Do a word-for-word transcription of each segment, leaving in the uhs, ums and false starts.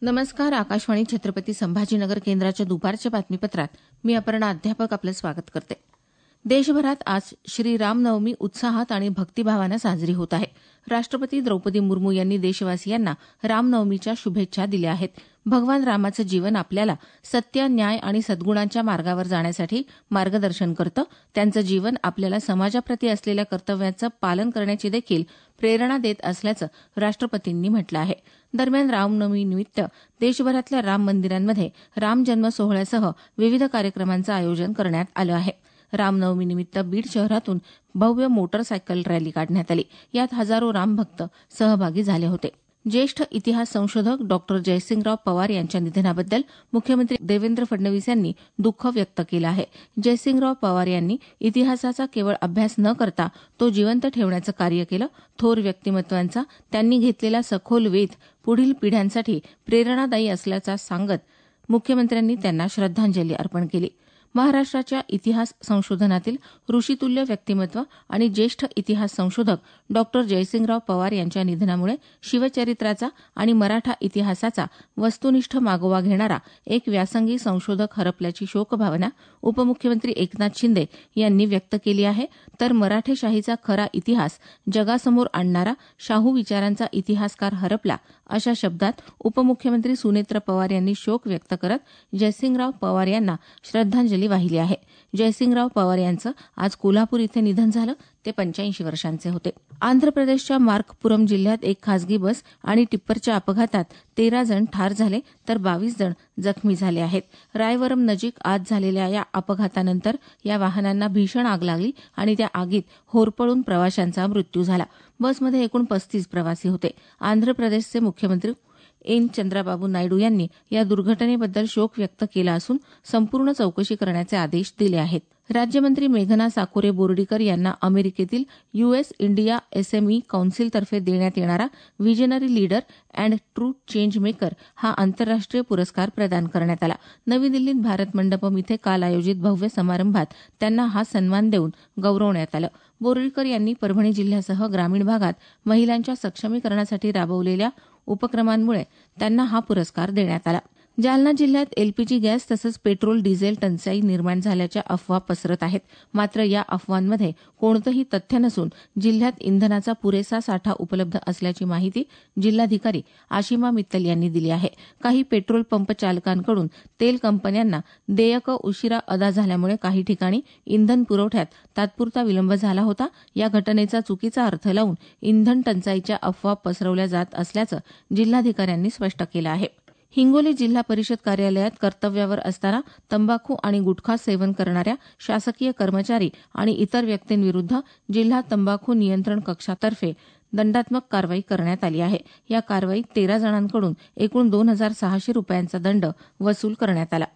नमस्कार. आकाशवाणी छत्रपती संभाजीनगर केंद्राच्या दुपारच्या बातमीपत्रात मी अपर्णा अध्यापक आपलं स्वागत करते. देशभरात आज श्री रामनवमी उत्साहात आणि भक्तिभावानं साजरी होत आहे. राष्ट्रपती द्रौपदी मुर्मू यांनी देशवासियांना रामनवमीच्या शुभेच्छा दिल्या आहेत. भगवान रामाचं जीवन आपल्याला सत्य, न्याय आणि सद्गुणांच्या मार्गावर जाण्यासाठी मार्गदर्शन करतं. त्यांचं जीवन आपल्याला समाजाप्रती असलेल्या कर्तव्याचं पालन करण्याची देखील प्रेरणा देत असल्याचं राष्ट्रपतींनी म्हटलं आहे. दरम्यान रामनवमीनिमित्त देशभरातल्या राम मंदिरांमध्ये राम जन्म सोहळ्यासह विविध कार्यक्रमांचं आयोजन करण्यात आलं आहे. रामनवमीनिमित्त बीड शहरातून भव्य मोटरसायकल रॅली काढण्यात आली. यात हजारो रामभक्त सहभागी झाले होते. ज्येष्ठ इतिहास संशोधक डॉक्टर जयसिंगराव पवार यांच्या निधनाबद्दल मुख्यमंत्री देवेंद्र फडणवीस यांनी दुःख व्यक्त केलं आहे. जयसिंगराव पवार यांनी इतिहासाचा केवळ अभ्यास न करता तो जिवंत ठेवण्याचं कार्य केलं. थोर व्यक्तिमत्वांचा त्यांनी घेतलेला सखोल वेध पुढील पिढ्यांसाठी प्रेरणादायी असल्याचं सांगत मुख्यमंत्र्यांनी त्यांना श्रद्धांजली अर्पण केली. महाराष्ट्राच्या इतिहास संशोधनातील ऋषितुल्य व्यक्तिमत्व आणि ज्येष्ठ इतिहास संशोधक डॉक्टर जयसिंगराव पवार यांच्या निधनामुळे शिवचरित्राचा आणि मराठा इतिहासाचा वस्तुनिष्ठ मागोवा घेणारा एक व्यासंगी संशोधक हरपल्याची शोकभावना उपमुख्यमंत्री एकनाथ शिंदे यांनी व्यक्त केली आहे. तर मराठेशाहीचा खरा इतिहास जगासमोर आणणारा शाहू विचारांचा इतिहासकार हरपला, अशा शब्दात उपमुख्यमंत्री सुनेत्र पवार यांनी शोक व्यक्त करत जयसिंगराव पवार यांना श्रद्धांजली वाहिली आहे. जयसिंगराव पवार यांचं आज कोल्हापूर इथे निधन झालं. ते पंच्याऐंशी वर्षांचे होते. आंध्र प्रदेशच्या मार्कपुरम जिल्ह्यात एक खासगी बस आणि टिप्परच्या अपघातात तेरा जण ठार झाले तर बावीस जण जखमी झाले आहेत. रायवरम नजीक आज झालेल्या या अपघातानंतर या वाहनांना भीषण आग लागली आणि त्या आगीत होरपळून प्रवाशांचा मृत्यू झाला. बसमध्ये एकूण पस्तीस प्रवासी होते. आंध्र प्रदेशचे मुख्यमंत्री एन चंद्राबाबू नायडू यांनी या दुर्घटनेबद्दल शोक व्यक्त केला असून संपूर्ण चौकशी करण्याचे आदेश दिले आहेत. राज्यमंत्री मेघना साकोरे बोर्डीकर यांना अमेरिकेतील युएस इंडिया एसएमई कौन्सिलतर्फे देण्यात येणारा visionary leader and true change maker हा आंतरराष्ट्रीय पुरस्कार प्रदान करण्यात आला. नवी दिल्लीत भारत मंडपम इथे काल आयोजित भव्य समारंभात त्यांना हा सन्मान देऊन गौरवण्यात आलं. बोर्डीकर यांनी परभणी जिल्ह्यासह ग्रामीण भागात महिलांच्या सक्षमीकरणासाठी राबवलेल्या उपक्रमांमुळे त्यांना हा पुरस्कार देण्यात आला. जालना जिल्ह्यात एलपीजी गॅस तसंच पेट्रोल डिझेल टंचाई निर्माण झाल्याच्या अफवा पसरत आहेत. मात्र या अफवांमध्ये कोणतंही तथ्य नसून जिल्ह्यात इंधनाचा पुरेसा साठा उपलब्ध असल्याची माहिती जिल्हाधिकारी आशिमा मित्तल यांनी दिली आहे. काही पेट्रोल पंप चालकांकडून तेल कंपन्यांना देयकं उशिरा अदा झाल्यामुळे काही ठिकाणी इंधन पुरवठ्यात तात्पुरता विलंब झाला होता. या घटनेचा चुकीचा अर्थ लावून इंधन टंचाईच्या अफवा पसरवल्या जात असल्याचं जिल्हाधिकाऱ्यांनी स्पष्ट केलं आहे. हिंगोली जिल्हा परिषद कार्यालयात कर्तव्यावर असताना तंबाखू आणि गुटखा सेवन करणाऱ्या शासकीय कर्मचारी आणि इतर व्यक्तींविरुद्ध जिल्हा तंबाखू नियंत्रण कक्षातर्फे दंडात्मक कारवाई करण्यात आली आहे. या कारवाईत तेरा जणांकडून एकूण दोन हजार सहाशे रुपयांचा दंड वसूल करण्यात आला.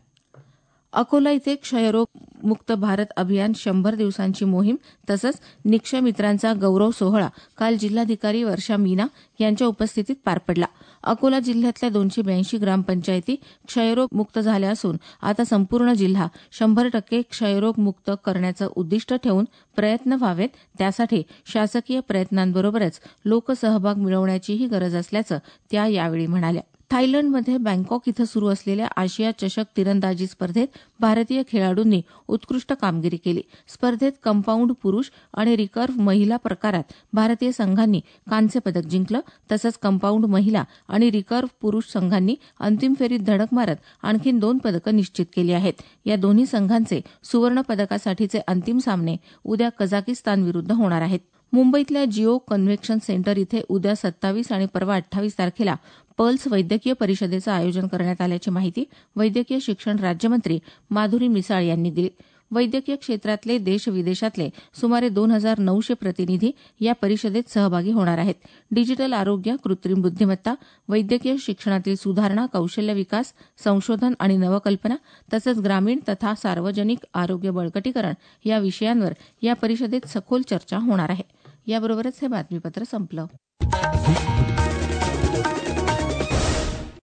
अकोला इथे क्षयरोग मुक्त भारत अभियान शंभर दिवसांची मोहीम तसंच निक्षमित्रांचा गौरव सोहळा काल जिल्हाधिकारी वर्षा मीना यांच्या उपस्थितीत पार पडला. अकोला जिल्ह्यातल्या दोनशे ब्याऐंशी ग्रामपंचायती क्षयरोग मुक्त झाल्या असून आता संपूर्ण जिल्हा शंभर टक्के क्षयरोग मुक्त करण्याचं उद्दिष्ट ठेवून प्रयत्न व्हावेत. त्यासाठी शासकीय प्रयत्नांबरोबरच लोकसहभाग मिळवण्याचीही गरज असल्याचं त्या यावेळी म्हणाल्या. थायलंडमध्ये बँकॉक इथं सुरू असलेल्या आशिया चषक तिरंदाजी स्पर्धेत भारतीय खेळाडूंनी उत्कृष्ट कामगिरी केली. स्पर्धेत कंपाऊंड पुरुष आणि रिकर्व्ह महिला प्रकारात भारतीय संघांनी कांस्य पदक जिंकलं. तसंच कंपाऊंड महिला आणि रिकर्व्ह पुरुष संघांनी अंतिम फेरीत धडक मारत आणखी दोन पदकं निश्चित केली आहेत. या दोन्ही संघांचे सुवर्ण पदकासाठीचे अंतिम सामने उद्या कझाकिस्तानविरुद्ध होणार आहेत. मुंबईतल्या जिओ कन्व्हेन्शन सेंटर इथे उद्या सत्तावीस आणि परवा अठ्ठावीस तारखेला पल्स वैद्यकीय परिषदेचं आयोजन करण्यात आल्याची माहिती वैद्यकीय शिक्षण राज्यमंत्री माधुरी मिसाळ यांनी दिली. वैद्यकीय क्षेत्रातले देश विदेशातले सुमारे दोन हजार नऊशे प्रतिनिधी या परिषदेत सहभागी होणार आहेत. डिजिटल आरोग्य, कृत्रिम बुद्धिमत्ता, वैद्यकीय शिक्षणातील सुधारणा, कौशल्य विकास, संशोधन आणि नवकल्पना तसंच ग्रामीण तथा सार्वजनिक आरोग्य बळकटीकरण या विषयांवर या परिषदेत सखोल चर्चा होणार आहे. याबरोबरच हे बातमीपत्र संपलं.